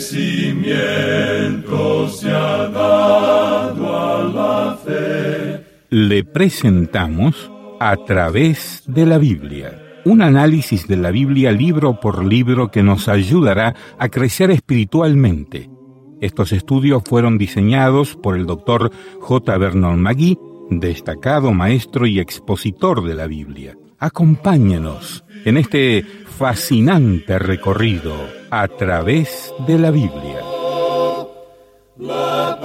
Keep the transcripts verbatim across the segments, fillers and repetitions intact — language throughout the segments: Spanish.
crecimiento se ha dado a la fe. Le presentamos A través de la Biblia, un análisis de la Biblia libro por libro que nos ayudará a crecer espiritualmente. Estos estudios fueron diseñados por el doctor J. Vernon McGee, destacado maestro y expositor de la Biblia. Acompáñenos en este fascinante recorrido a través de la Biblia. La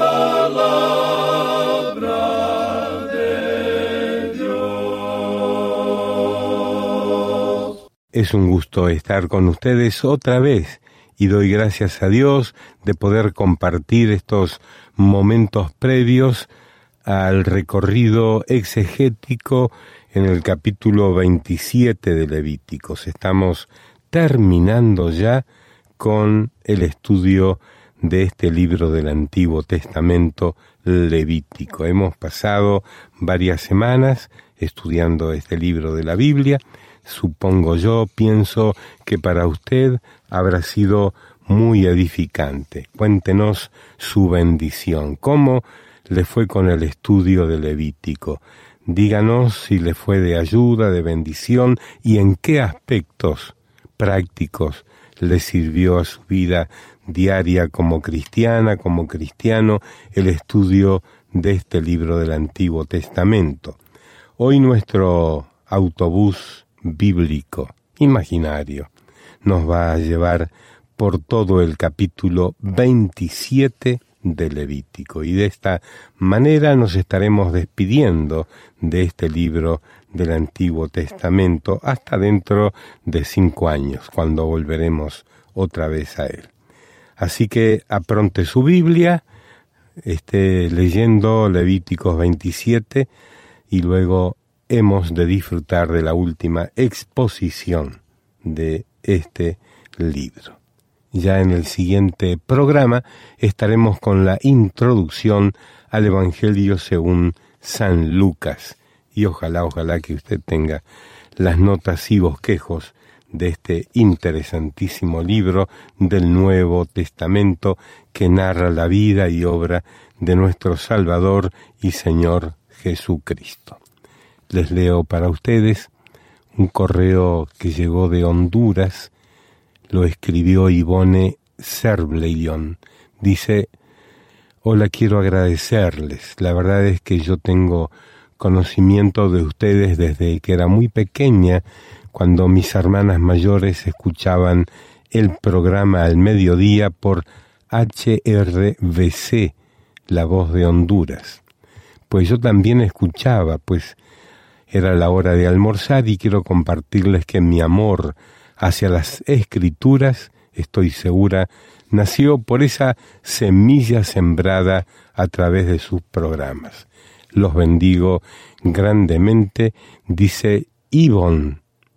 palabra de Dios. Es un gusto estar con ustedes otra vez y doy gracias a Dios de poder compartir estos momentos previos al recorrido exegético en el capítulo veintisiete de Levíticos. Estamos terminando ya con el estudio de este libro del Antiguo Testamento Levítico. Hemos pasado varias semanas estudiando este libro de la Biblia. Supongo yo, pienso que para usted habrá sido muy edificante. Cuéntenos su bendición. ¿Cómo le fue con el estudio de Levítico? Díganos si le fue de ayuda, de bendición y en qué aspectos prácticos le sirvió a su vida diaria como cristiana, como cristiano, el estudio de este libro del Antiguo Testamento. Hoy nuestro autobús bíblico, imaginario, nos va a llevar por todo el capítulo veintisiete de Levítico, y de esta manera nos estaremos despidiendo de este libro del Antiguo Testamento hasta dentro de cinco años, cuando volveremos otra vez a él. Así que apronte su Biblia, esté leyendo Levíticos veintisiete y luego hemos de disfrutar de la última exposición de este libro. Ya en el siguiente programa estaremos con la introducción al Evangelio según San Lucas. Y ojalá, ojalá que usted tenga las notas y bosquejos de este interesantísimo libro del Nuevo Testamento que narra la vida y obra de nuestro Salvador y Señor Jesucristo. Les leo para ustedes un correo que llegó de Honduras. Lo escribió Ivone Serbleion. Dice: hola, quiero agradecerles. La verdad es que yo tengo conocimiento de ustedes desde que era muy pequeña, cuando mis hermanas mayores escuchaban el programa al mediodía por H R V C, La Voz de Honduras. Pues yo también escuchaba, pues era la hora de almorzar, y quiero compartirles que mi amor hacia las Escrituras, estoy segura, nació por esa semilla sembrada a través de sus programas. Los bendigo grandemente, dice Ivonne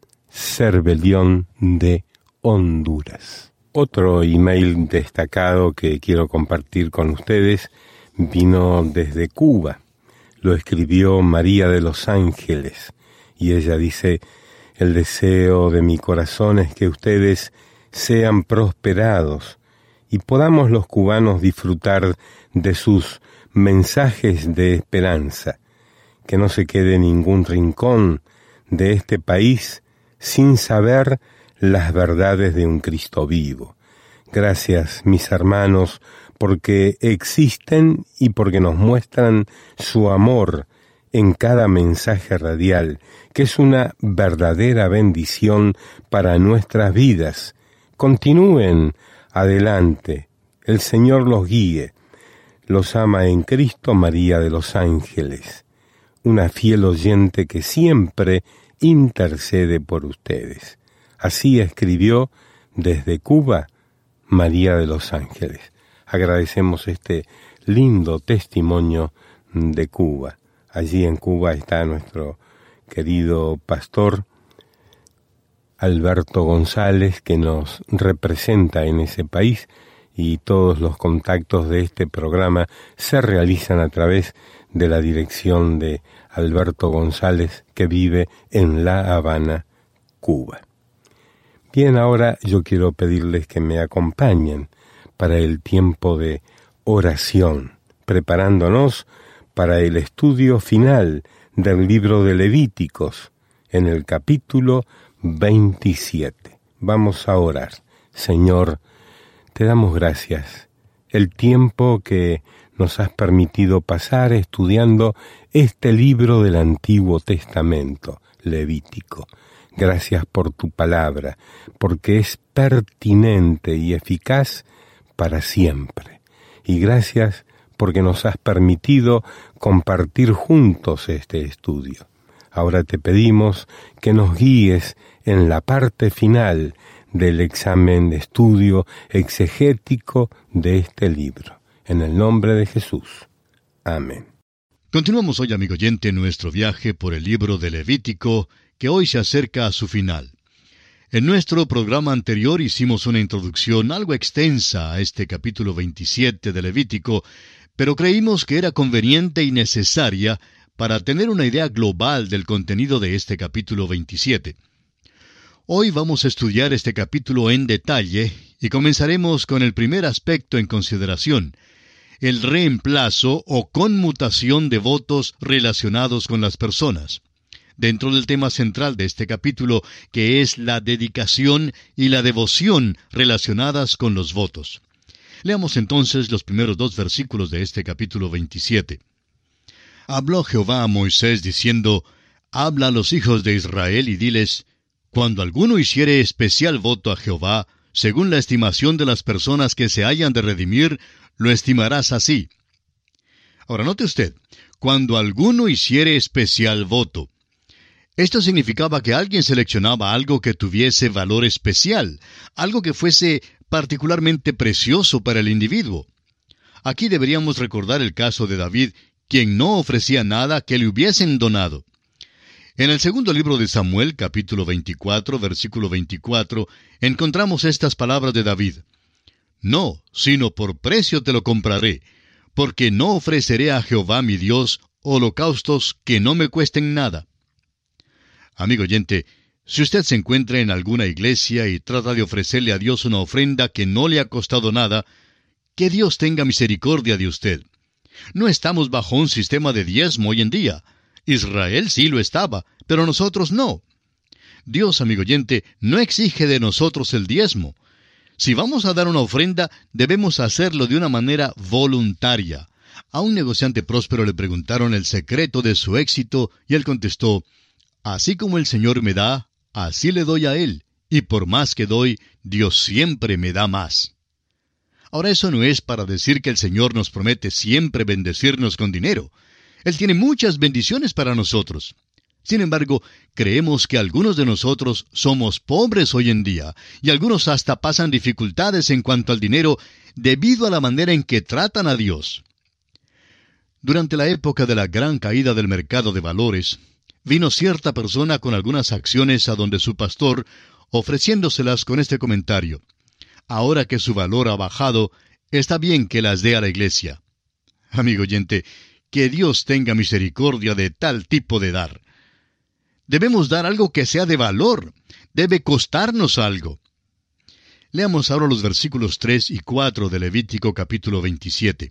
Serbleion de Honduras. Otro email destacado que quiero compartir con ustedes vino desde Cuba. Lo escribió María de los Ángeles, y ella dice: el deseo de mi corazón es que ustedes sean prosperados y podamos los cubanos disfrutar de sus mensajes de esperanza, que no se quede ningún rincón de este país sin saber las verdades de un Cristo vivo. Gracias, mis hermanos, porque existen y porque nos muestran su amor en cada mensaje radial, que es una verdadera bendición para nuestras vidas. Continúen adelante, el Señor los guíe. Los ama en Cristo María de los Ángeles, una fiel oyente que siempre intercede por ustedes. Así escribió desde Cuba María de los Ángeles. Agradecemos este lindo testimonio de Cuba. Allí en Cuba está nuestro querido pastor Alberto González, que nos representa en ese país, y todos los contactos de este programa se realizan a través de la dirección de Alberto González, que vive en La Habana, Cuba. Bien, ahora yo quiero pedirles que me acompañen para el tiempo de oración, preparándonos para el estudio final del libro de Levíticos, en el capítulo veintisiete. Vamos a orar. Señor, te damos gracias. El tiempo que nos has permitido pasar estudiando este libro del Antiguo Testamento, Levítico. Gracias por tu palabra, porque es pertinente y eficaz para siempre. Y gracias porque nos has permitido compartir juntos este estudio. Ahora te pedimos que nos guíes en la parte final del examen de estudio exegético de este libro. En el nombre de Jesús. Amén. Continuamos hoy, amigo oyente, nuestro viaje por el libro de Levítico, que hoy se acerca a su final. En nuestro programa anterior hicimos una introducción algo extensa a este capítulo veintisiete de Levítico, pero creímos que era conveniente y necesaria para tener una idea global del contenido de este capítulo veintisiete. Hoy vamos a estudiar este capítulo en detalle y comenzaremos con el primer aspecto en consideración, el reemplazo o conmutación de votos relacionados con las personas, dentro del tema central de este capítulo, que es la dedicación y la devoción relacionadas con los votos. Leamos entonces los primeros dos versículos de este capítulo veintisiete. Habló Jehová a Moisés diciendo, habla a los hijos de Israel y diles, cuando alguno hiciere especial voto a Jehová, según la estimación de las personas que se hayan de redimir, lo estimarás así. Ahora note usted, cuando alguno hiciere especial voto. Esto significaba que alguien seleccionaba algo que tuviese valor especial, algo que fuese particularmente precioso para el individuo. Aquí deberíamos recordar el caso de David, quien no ofrecía nada que le hubiesen donado. En el segundo libro de Samuel, capítulo veinticuatro, versículo veinticuatro, encontramos estas palabras de David. No, sino por precio te lo compraré, porque no ofreceré a Jehová mi Dios holocaustos que no me cuesten nada. Amigo oyente, si usted se encuentra en alguna iglesia y trata de ofrecerle a Dios una ofrenda que no le ha costado nada, que Dios tenga misericordia de usted. No estamos bajo un sistema de diezmo hoy en día. Israel sí lo estaba, pero nosotros no. Dios, amigo oyente, no exige de nosotros el diezmo. Si vamos a dar una ofrenda, debemos hacerlo de una manera voluntaria. A un negociante próspero le preguntaron el secreto de su éxito y él contestó, así como el Señor me da, así le doy a Él, y por más que doy, Dios siempre me da más. Ahora eso no es para decir que el Señor nos promete siempre bendecirnos con dinero. Él tiene muchas bendiciones para nosotros. Sin embargo, creemos que algunos de nosotros somos pobres hoy en día, y algunos hasta pasan dificultades en cuanto al dinero debido a la manera en que tratan a Dios. Durante la época de la gran caída del mercado de valores, vino cierta persona con algunas acciones a donde su pastor, ofreciéndoselas con este comentario. Ahora que su valor ha bajado, está bien que las dé a la iglesia. Amigo oyente, que Dios tenga misericordia de tal tipo de dar. Debemos dar algo que sea de valor. Debe costarnos algo. Leamos ahora los versículos tres y cuatro de Levítico capítulo veintisiete.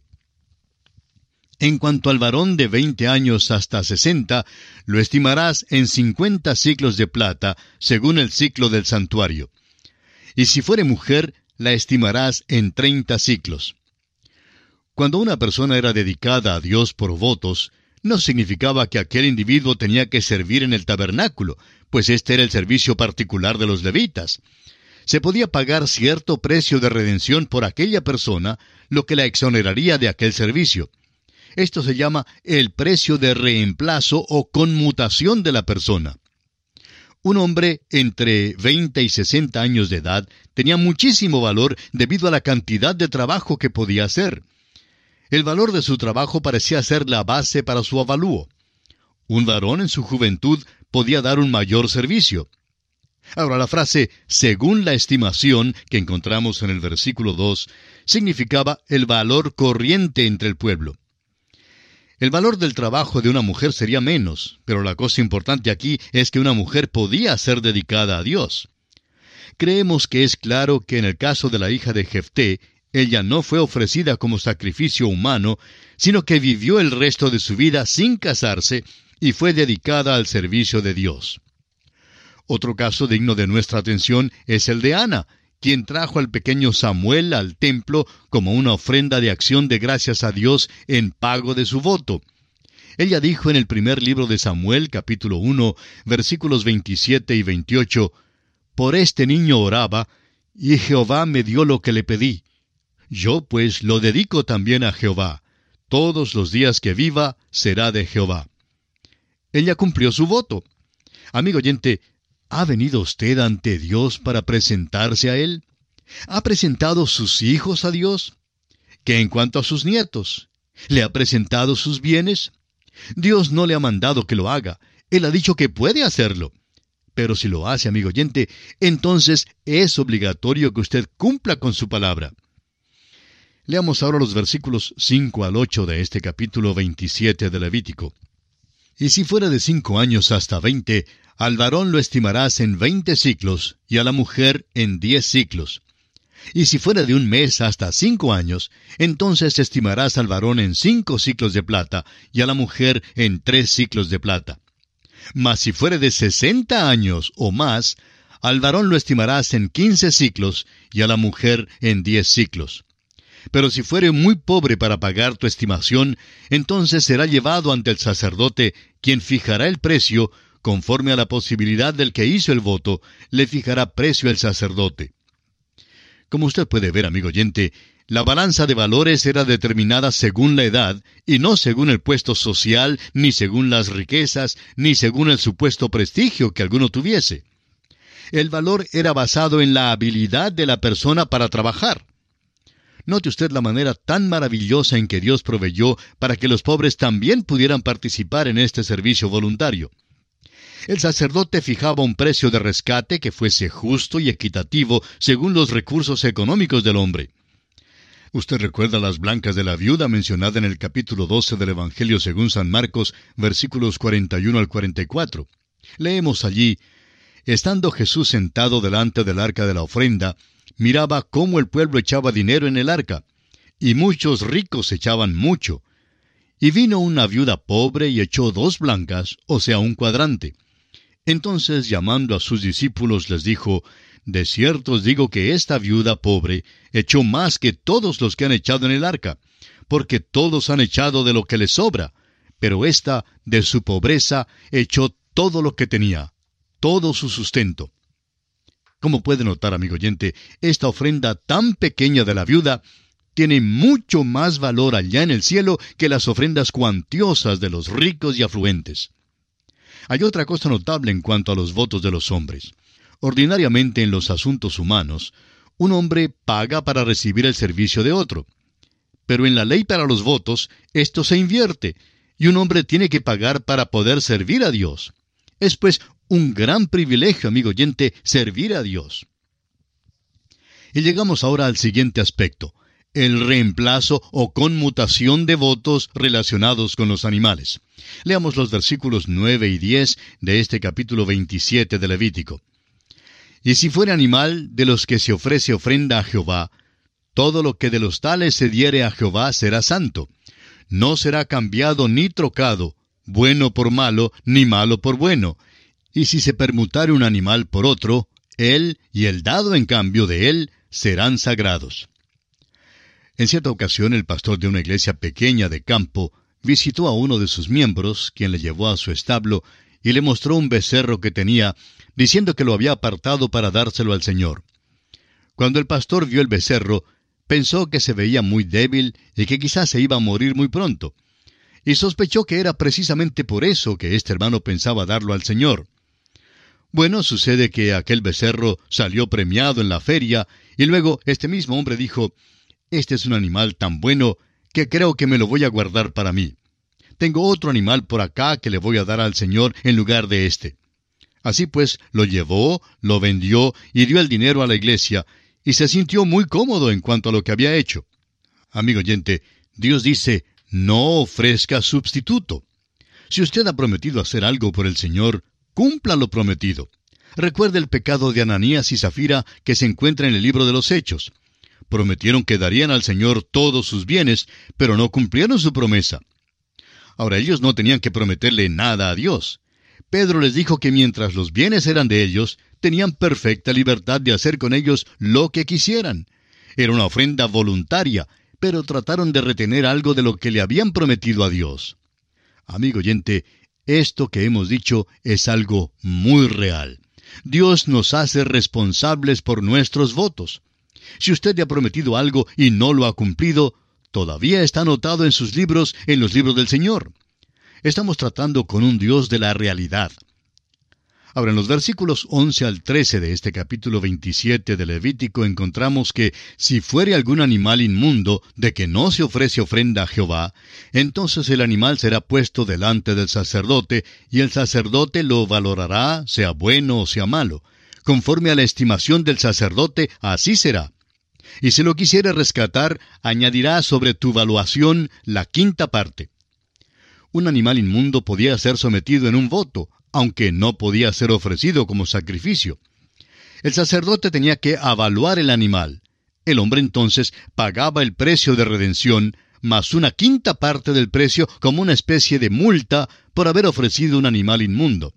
En cuanto al varón de veinte años hasta sesenta, lo estimarás en cincuenta siclos de plata, según el ciclo del santuario. Y si fuere mujer, la estimarás en treinta siclos. Cuando una persona era dedicada a Dios por votos, no significaba que aquel individuo tenía que servir en el tabernáculo, pues este era el servicio particular de los levitas. Se podía pagar cierto precio de redención por aquella persona, lo que la exoneraría de aquel servicio. Esto se llama el precio de reemplazo o conmutación de la persona. Un hombre entre veinte y sesenta años de edad tenía muchísimo valor debido a la cantidad de trabajo que podía hacer. El valor de su trabajo parecía ser la base para su avalúo. Un varón en su juventud podía dar un mayor servicio. Ahora, la frase «según la estimación» que encontramos en el versículo dos significaba el valor corriente entre el pueblo. El valor del trabajo de una mujer sería menos, pero la cosa importante aquí es que una mujer podía ser dedicada a Dios. Creemos que es claro que en el caso de la hija de Jefté, ella no fue ofrecida como sacrificio humano, sino que vivió el resto de su vida sin casarse y fue dedicada al servicio de Dios. Otro caso digno de nuestra atención es el de Ana, quien trajo al pequeño Samuel al templo como una ofrenda de acción de gracias a Dios en pago de su voto. Ella dijo en el primer libro de Samuel, capítulo uno, versículos veintisiete y veintiocho, «Por este niño oraba, y Jehová me dio lo que le pedí. Yo pues lo dedico también a Jehová. Todos los días que viva será de Jehová». Ella cumplió su voto. Amigo oyente, ¿ha venido usted ante Dios para presentarse a Él? ¿Ha presentado sus hijos a Dios? ¿Qué en cuanto a sus nietos? ¿Le ha presentado sus bienes? Dios no le ha mandado que lo haga. Él ha dicho que puede hacerlo. Pero si lo hace, amigo oyente, entonces es obligatorio que usted cumpla con su palabra. Leamos ahora los versículos cinco al ocho de este capítulo veintisiete de Levítico. «Y si fuera de cinco años hasta veinte, al varón lo estimarás en veinte siclos, y a la mujer en diez siclos. Y si fuera de un mes hasta cinco años, entonces estimarás al varón en cinco siclos de plata, y a la mujer en tres siclos de plata. Mas si fuere de sesenta años o más, al varón lo estimarás en quince siclos, y a la mujer en diez siclos. Pero si fuere muy pobre para pagar tu estimación, entonces será llevado ante el sacerdote, quien fijará el precio, conforme a la posibilidad del que hizo el voto, le fijará precio el sacerdote». Como usted puede ver, amigo oyente, la balanza de valores era determinada según la edad, y no según el puesto social, ni según las riquezas, ni según el supuesto prestigio que alguno tuviese. El valor era basado en la habilidad de la persona para trabajar. Note usted la manera tan maravillosa en que Dios proveyó para que los pobres también pudieran participar en este servicio voluntario. El sacerdote fijaba un precio de rescate que fuese justo y equitativo según los recursos económicos del hombre. Usted recuerda las blancas de la viuda mencionada en el capítulo doce del Evangelio según San Marcos, versículos cuarenta y uno al cuarenta y cuatro. Leemos allí: «Estando Jesús sentado delante del arca de la ofrenda, miraba cómo el pueblo echaba dinero en el arca, y muchos ricos echaban mucho. Y vino una viuda pobre y echó dos blancas, o sea, un cuadrante. Entonces, llamando a sus discípulos, les dijo: De cierto os digo que esta viuda pobre echó más que todos los que han echado en el arca, porque todos han echado de lo que les sobra, pero ésta, de su pobreza, echó todo lo que tenía, todo su sustento». Como puede notar, amigo oyente, esta ofrenda tan pequeña de la viuda tiene mucho más valor allá en el cielo que las ofrendas cuantiosas de los ricos y afluentes. Hay otra cosa notable en cuanto a los votos de los hombres. Ordinariamente en los asuntos humanos, un hombre paga para recibir el servicio de otro. Pero en la ley para los votos, esto se invierte, y un hombre tiene que pagar para poder servir a Dios. Es pues un gran privilegio, amigo oyente, servir a Dios. Y llegamos ahora al siguiente aspecto: el reemplazo o conmutación de votos relacionados con los animales. Leamos los versículos nueve y diez de este capítulo veintisiete de Levítico. «Y si fuere animal de los que se ofrece ofrenda a Jehová, todo lo que de los tales se diere a Jehová será santo. No será cambiado ni trocado, bueno por malo, ni malo por bueno. Y si se permutare un animal por otro, él y el dado en cambio de él serán sagrados». En cierta ocasión, el pastor de una iglesia pequeña de campo visitó a uno de sus miembros, quien le llevó a su establo y le mostró un becerro que tenía, diciendo que lo había apartado para dárselo al Señor. Cuando el pastor vio el becerro, pensó que se veía muy débil y que quizás se iba a morir muy pronto, y sospechó que era precisamente por eso que este hermano pensaba darlo al Señor. Bueno, sucede que aquel becerro salió premiado en la feria, y luego este mismo hombre dijo: «Este es un animal tan bueno que creo que me lo voy a guardar para mí. Tengo otro animal por acá que le voy a dar al Señor en lugar de este». Así pues, lo llevó, lo vendió y dio el dinero a la iglesia, y se sintió muy cómodo en cuanto a lo que había hecho. Amigo oyente, Dios dice: no ofrezca sustituto. Si usted ha prometido hacer algo por el Señor, cumpla lo prometido. Recuerde el pecado de Ananías y Zafira que se encuentra en el libro de los Hechos. Prometieron que darían al Señor todos sus bienes, pero no cumplieron su promesa. Ahora, ellos no tenían que prometerle nada a Dios. Pedro les dijo que mientras los bienes eran de ellos, tenían perfecta libertad de hacer con ellos lo que quisieran. Era una ofrenda voluntaria, pero trataron de retener algo de lo que le habían prometido a Dios. Amigo oyente, esto que hemos dicho es algo muy real. Dios nos hace responsables por nuestros votos. Si usted le ha prometido algo y no lo ha cumplido, todavía está anotado en sus libros, en los libros del Señor. Estamos tratando con un Dios de la realidad. Ahora, en los versículos once al trece de este capítulo veintisiete de Levítico encontramos que si fuere algún animal inmundo de que no se ofrece ofrenda a Jehová, entonces el animal será puesto delante del sacerdote, y el sacerdote lo valorará, sea bueno o sea malo. Conforme a la estimación del sacerdote, así será. Y si lo quisiere rescatar, añadirá sobre tu valuación la quinta parte. Un animal inmundo podía ser sometido en un voto, aunque no podía ser ofrecido como sacrificio. El sacerdote tenía que avaluar el animal. El hombre entonces pagaba el precio de redención, más una quinta parte del precio como una especie de multa por haber ofrecido un animal inmundo.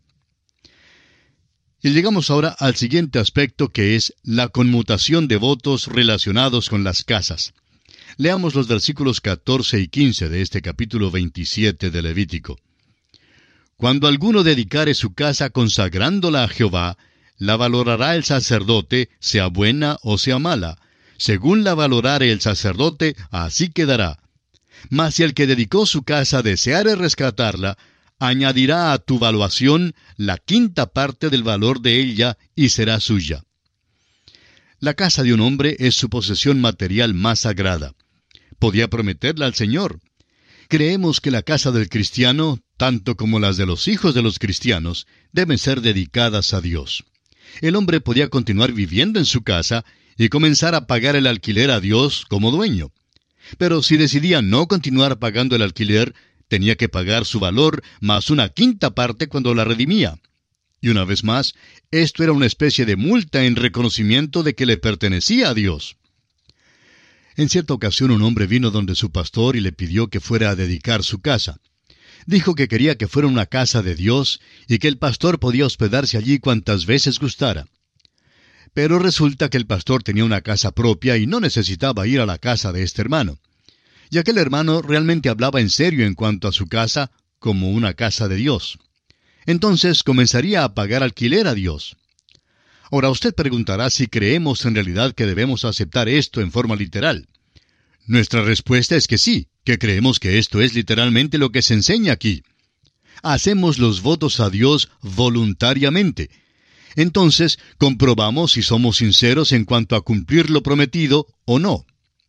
Y llegamos ahora al siguiente aspecto, que es la conmutación de votos relacionados con las casas. Leamos los versículos catorce y quince de este capítulo veintisiete de Levítico. Cuando alguno dedicare su casa consagrándola a Jehová, la valorará el sacerdote, sea buena o sea mala. Según la valorare el sacerdote, así quedará. Mas si el que dedicó su casa deseare rescatarla, añadirá a tu valuación la quinta parte del valor de ella y será suya. La casa de un hombre es su posesión material más sagrada. Podía prometerla al Señor. Creemos que la casa del cristiano, tanto como las de los hijos de los cristianos, deben ser dedicadas a Dios. El hombre podía continuar viviendo en su casa y comenzar a pagar el alquiler a Dios como dueño. Pero si decidía no continuar pagando el alquiler, tenía que pagar su valor más una quinta parte cuando la redimía. Y una vez más, esto era una especie de multa en reconocimiento de que le pertenecía a Dios. En cierta ocasión un hombre vino donde su pastor y le pidió que fuera a dedicar su casa. Dijo que quería que fuera una casa de Dios y que el pastor podía hospedarse allí cuantas veces gustara. Pero resulta que el pastor tenía una casa propia y no necesitaba ir a la casa de este hermano. Y aquel hermano realmente hablaba en serio en cuanto a su casa como una casa de Dios. Entonces comenzaría a pagar alquiler a Dios. Ahora usted preguntará si creemos en realidad que debemos aceptar esto en forma literal. Nuestra respuesta es que sí, que creemos que esto es literalmente lo que se enseña aquí. Hacemos los votos a Dios voluntariamente. Entonces comprobamos si somos sinceros en cuanto a cumplir lo prometido o no.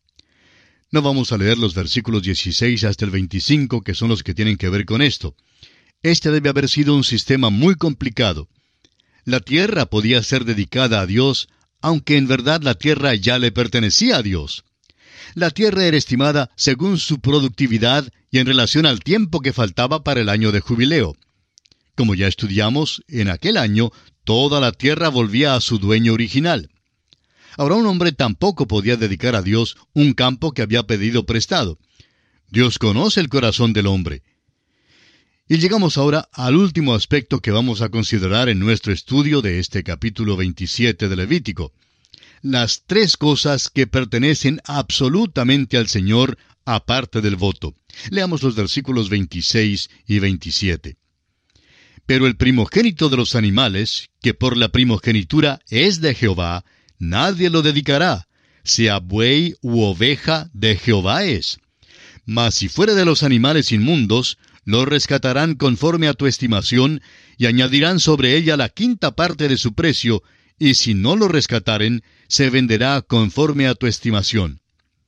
No vamos a leer los versículos dieciséis hasta el veinticinco, que son los que tienen que ver con esto. Este debe haber sido un sistema muy complicado. La tierra podía ser dedicada a Dios, aunque en verdad la tierra ya le pertenecía a Dios. La tierra era estimada según su productividad y en relación al tiempo que faltaba para el año de jubileo. Como ya estudiamos, en aquel año toda la tierra volvía a su dueño original. Ahora un hombre tampoco podía dedicar a Dios un campo que había pedido prestado. Dios conoce el corazón del hombre. Y llegamos ahora al último aspecto que vamos a considerar en nuestro estudio de este capítulo veintisiete de Levítico. Las tres cosas que pertenecen absolutamente al Señor, aparte del voto. Leamos los versículos veintiséis y veintisiete. Pero el primogénito de los animales, que por la primogenitura es de Jehová, nadie lo dedicará, sea buey u oveja, de Jehová es. Mas si fuere de los animales inmundos, lo rescatarán conforme a tu estimación, y añadirán sobre ella la quinta parte de su precio, y si no lo rescataren, se venderá conforme a tu estimación.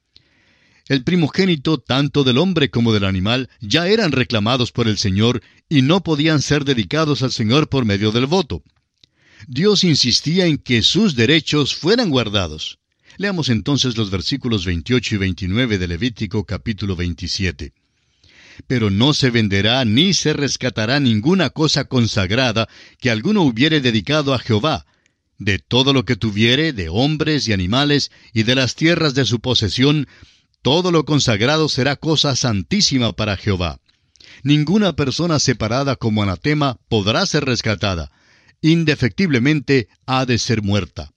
El primogénito, tanto del hombre como del animal, ya eran reclamados por el Señor, y no podían ser dedicados al Señor por medio del voto. Dios insistía en que sus derechos fueran guardados. Leamos entonces los versículos veintiocho y veintinueve de Levítico capítulo veintisiete. Pero no se venderá ni se rescatará ninguna cosa consagrada que alguno hubiere dedicado a Jehová, De todo lo que tuviere, de hombres y animales, y de las tierras de su posesión, todo lo consagrado será cosa santísima para Jehová. Ninguna persona separada como anatema podrá ser rescatada. Indefectiblemente ha de ser muerta.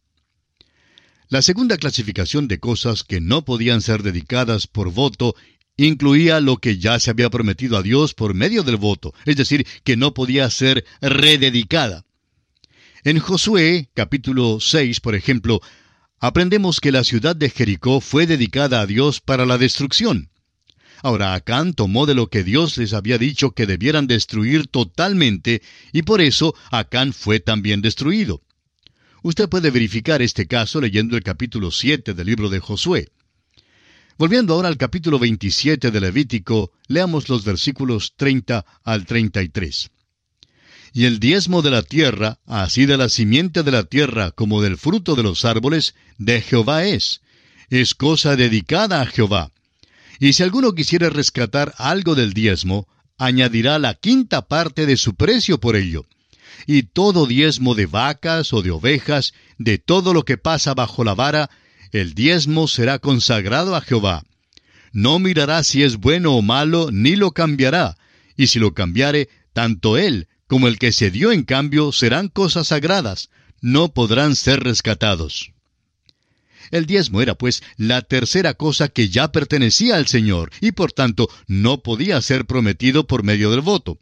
La segunda clasificación de cosas que no podían ser dedicadas por voto incluía lo que ya se había prometido a Dios por medio del voto, es decir, que no podía ser rededicada. En Josué, capítulo seis, por ejemplo, aprendemos que la ciudad de Jericó fue dedicada a Dios para la destrucción. Ahora Acán tomó de lo que Dios les había dicho que debieran destruir totalmente, y por eso Acán fue también destruido. Usted puede verificar este caso leyendo el capítulo siete del libro de Josué. Volviendo ahora al capítulo veintisiete de Levítico, leamos los versículos treinta al treinta y tres. Y el diezmo de la tierra, así de la simiente de la tierra como del fruto de los árboles, de Jehová es. Es cosa dedicada a Jehová. Y si alguno quisiera rescatar algo del diezmo, añadirá la quinta parte de su precio por ello. Y todo diezmo de vacas o de ovejas, de todo lo que pasa bajo la vara, el diezmo será consagrado a Jehová. No mirará si es bueno o malo, ni lo cambiará. Y si lo cambiare, tanto él como el que se dio en cambio serán cosas sagradas, no podrán ser rescatados. El diezmo era, pues, la tercera cosa que ya pertenecía al Señor, y por tanto no podía ser prometido por medio del voto.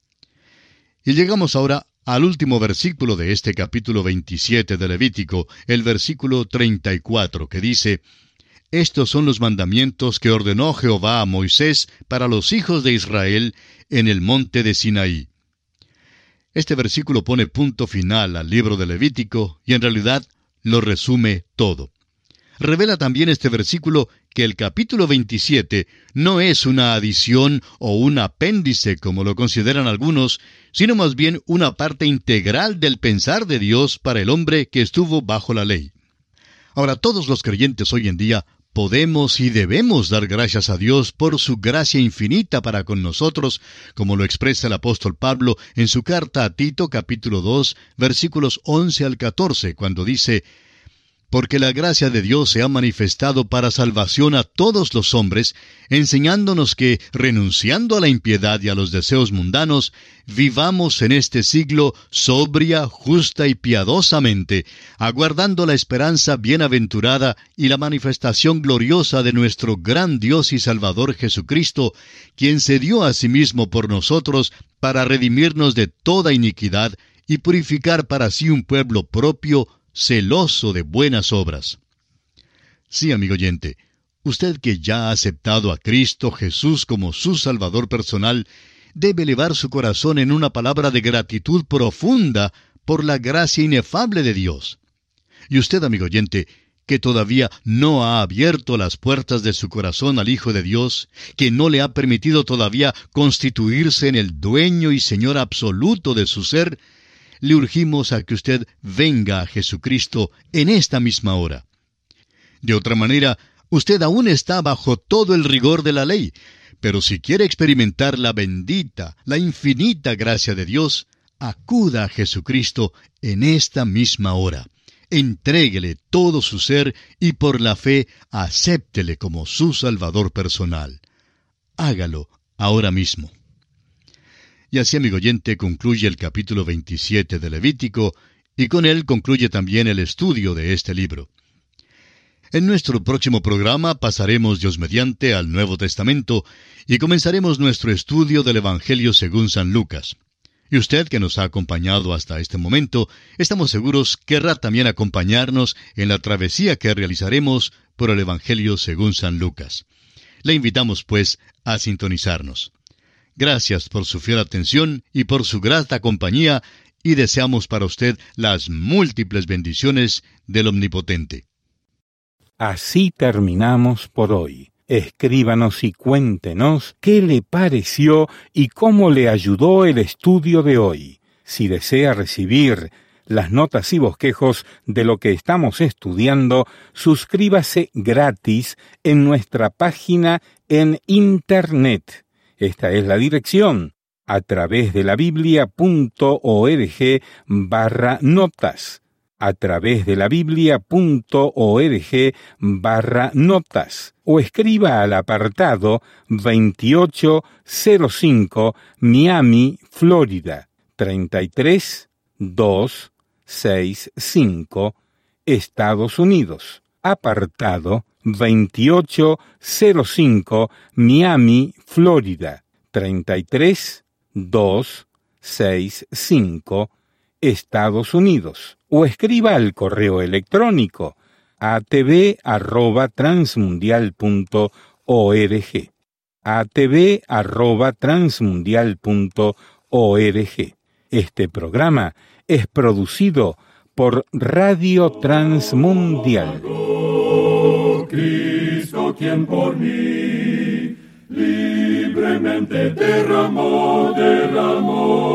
Y llegamos ahora al último versículo de este capítulo veintisiete de Levítico, el versículo treinta y cuatro, que dice: Estos son los mandamientos que ordenó Jehová a Moisés para los hijos de Israel en el monte de Sinaí. Este versículo pone punto final al libro de Levítico y en realidad lo resume todo. Revela también este versículo que el capítulo veintisiete no es una adición o un apéndice como lo consideran algunos, sino más bien una parte integral del pensar de Dios para el hombre que estuvo bajo la ley. Ahora, todos los creyentes hoy en día podemos y debemos dar gracias a Dios por su gracia infinita para con nosotros, como lo expresa el apóstol Pablo en su carta a Tito capítulo dos, versículos once al catorce, cuando dice: Porque la gracia de Dios se ha manifestado para salvación a todos los hombres, enseñándonos que, renunciando a la impiedad y a los deseos mundanos, vivamos en este siglo sobria, justa y piadosamente, aguardando la esperanza bienaventurada y la manifestación gloriosa de nuestro gran Dios y Salvador Jesucristo, quien se dio a sí mismo por nosotros para redimirnos de toda iniquidad y purificar para sí un pueblo propio, celoso de buenas obras. Sí, amigo oyente, usted que ya ha aceptado a Cristo Jesús como su Salvador personal, debe elevar su corazón en una palabra de gratitud profunda por la gracia inefable de Dios. Y usted, amigo oyente, que todavía no ha abierto las puertas de su corazón al Hijo de Dios, que no le ha permitido todavía constituirse en el dueño y Señor absoluto de su ser, le urgimos a que usted venga a Jesucristo en esta misma hora. De otra manera, usted aún está bajo todo el rigor de la ley, pero si quiere experimentar la bendita, la infinita gracia de Dios, acuda a Jesucristo en esta misma hora. Entréguele todo su ser y por la fe acéptele como su Salvador personal. Hágalo ahora mismo. Y así, amigo oyente, concluye el capítulo veintisiete de Levítico, y con él concluye también el estudio de este libro. En nuestro próximo programa pasaremos, Dios mediante, al Nuevo Testamento, y comenzaremos nuestro estudio del Evangelio según San Lucas. Y usted que nos ha acompañado hasta este momento, estamos seguros querrá también acompañarnos en la travesía que realizaremos por el Evangelio según San Lucas. Le invitamos, pues, a sintonizarnos. Gracias por su fiel atención y por su grata compañía, y deseamos para usted las múltiples bendiciones del Omnipotente. Así terminamos por hoy. Escríbanos y cuéntenos qué le pareció y cómo le ayudó el estudio de hoy. Si desea recibir las notas y bosquejos de lo que estamos estudiando, suscríbase gratis en nuestra página en Internet. Esta es la dirección: a través de la biblia punto org barra notas. a través de la biblia.org barra notas o escriba al apartado veintiocho cero cinco Miami, Florida treinta y tres dos seis cinco, Estados Unidos. Apartado veintiocho cero cinco Miami, Florida treinta y tres dos seis cinco, Estados Unidos. O escriba al correo electrónico a t v arroba transmundial punto org. a t v arroba transmundial punto org. Este programa es producido por Radio Transmundial. Oh, Cristo, quien por mí libremente derramó,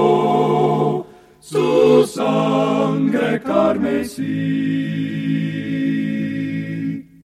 derramó su sangre carmesí.